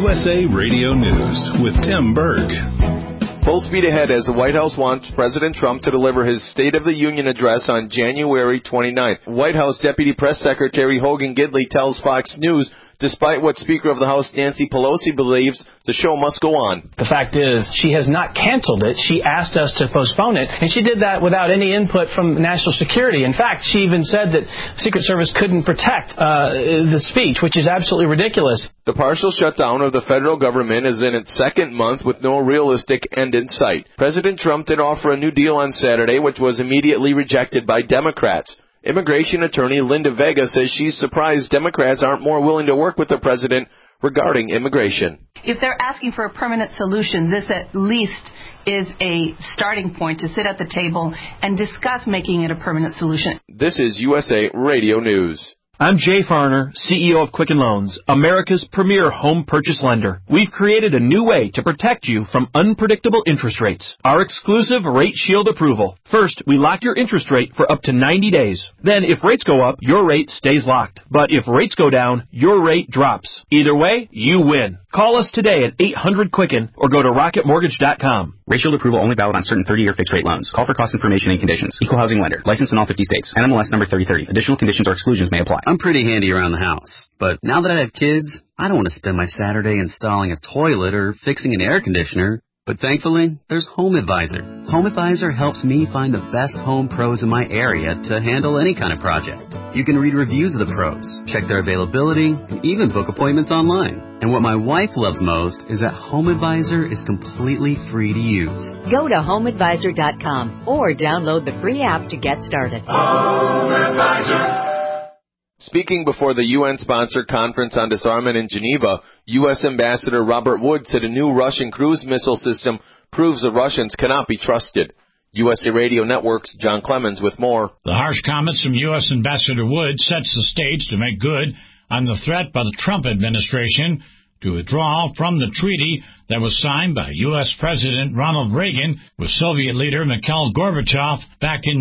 USA Radio News with Tim Berg. Full speed ahead as the White House wants President Trump to deliver his State of the Union address on January 29th. White House Deputy Press Secretary Hogan Gidley tells Fox News, despite what Speaker of the House Nancy Pelosi believes, the show must go on. The fact is, she has not canceled it. She asked us to postpone it, and she did that without any input from national security. In fact, she even said that Secret Service couldn't protect the speech, which is absolutely ridiculous. The partial shutdown of the federal government is in its second month with no realistic end in sight. President Trump did offer a new deal on Saturday, which was immediately rejected by Democrats. Immigration attorney Linda Vega says she's surprised Democrats aren't more willing to work with the president regarding immigration. If they're asking for a permanent solution, this at least is a starting point to sit at the table and discuss making it a permanent solution. This is USA Radio News. I'm Jay Farner, CEO of Quicken Loans, America's premier home purchase lender. We've created a new way to protect you from unpredictable interest rates. Our exclusive Rate Shield approval. First, we lock your interest rate for up to 90 days. Then, if rates go up, your rate stays locked. But if rates go down, your rate drops. Either way, you win. Call us today at 800-QUICKEN or go to rocketmortgage.com. Rate Shield approval only valid on certain 30-year fixed-rate loans. Call for cost information and conditions. Equal housing lender. Licensed in all 50 states. NMLS number 3030. Additional conditions or exclusions may apply. I'm pretty handy around the house, but now that I have kids, I don't want to spend my Saturday installing a toilet or fixing an air conditioner. But thankfully, there's Home Advisor. Home Advisor helps me find the best home pros in my area to handle any kind of project. You can read reviews of the pros, check their availability, and even book appointments online. And what my wife loves most is that Home Advisor is completely free to use. Go to homeadvisor.com or download the free app to get started. Home Advisor. Speaking before the UN-sponsored conference on disarmament in Geneva, U.S. Ambassador Robert Wood said a new Russian cruise missile system proves the Russians cannot be trusted. USA Radio Network's John Clemens with more. The harsh comments from U.S. Ambassador Wood sets the stage to make good on the threat by the Trump administration to withdraw from the treaty that was signed by U.S. President Ronald Reagan with Soviet leader Mikhail Gorbachev back in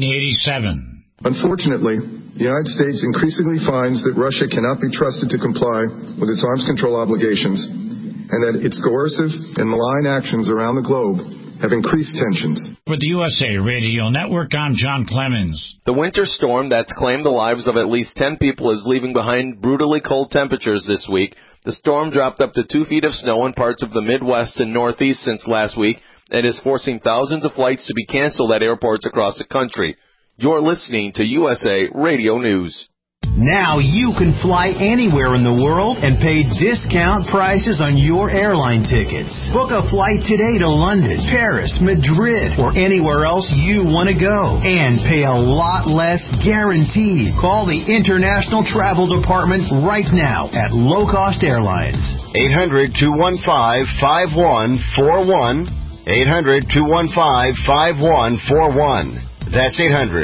1987. Unfortunately, the United States increasingly finds that Russia cannot be trusted to comply with its arms control obligations and that its coercive and malign actions around the globe have increased tensions. For the USA Radio Network, I'm John Clemens. The winter storm that's claimed the lives of at least 10 people is leaving behind brutally cold temperatures this week. The storm dropped up to 2 feet of snow in parts of the Midwest and Northeast since last week and is forcing thousands of flights to be canceled at airports across the country. You're listening to USA Radio News. Now you can fly anywhere in the world and pay discount prices on your airline tickets. Book a flight today to London, Paris, Madrid, or anywhere else you want to go. And pay a lot less guaranteed. Call the International Travel Department right now at Low Cost Airlines. 800-215-5141. 800-215-5141. That's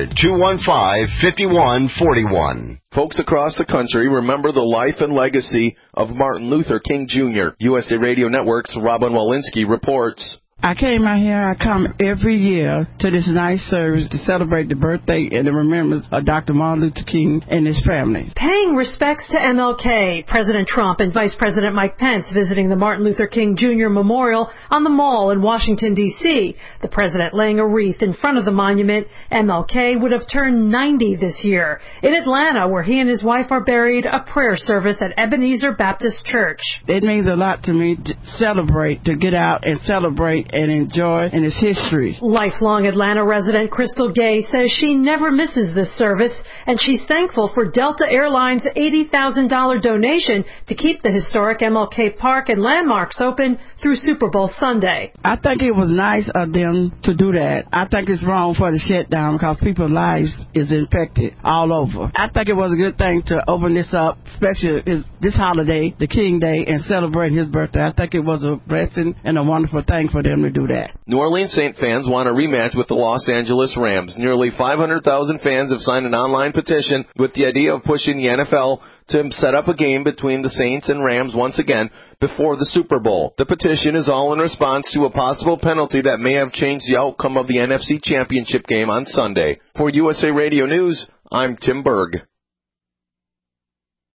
800-215-5141. Folks across the country remember the life and legacy of Martin Luther King Jr. USA Radio Network's Robin Walensky reports. I came out here, I come every year to this nice service to celebrate the birthday and the remembrance of Dr. Martin Luther King and his family. Paying respects to MLK, President Trump and Vice President Mike Pence visiting the Martin Luther King Jr. Memorial on the Mall in Washington, D.C. The president laying a wreath in front of the monument. MLK would have turned 90 this year. In Atlanta, where he and his wife are buried, a prayer service at Ebenezer Baptist Church. It means a lot to me to celebrate, to get out and celebrate and enjoy in its history. Lifelong Atlanta resident Crystal Gay says she never misses this service, and she's thankful for Delta Airlines' $80,000 donation to keep the historic MLK Park and landmarks open through Super Bowl Sunday. I think it was nice of them to do that. I think it's wrong for the shutdown because people's lives is infected all over. I think it was a good thing to open this up, especially this holiday, the King Day, and celebrate his birthday. I think it was a blessing and a wonderful thing for them to do that. New Orleans Saint fans want a rematch with the Los Angeles Rams. Nearly 500,000 fans have signed an online petition with the idea of pushing the NFL to set up a game between the Saints and Rams once again before the Super Bowl. The petition is all in response to a possible penalty that may have changed the outcome of the NFC Championship game on Sunday. For USA Radio News, I'm Tim Berg.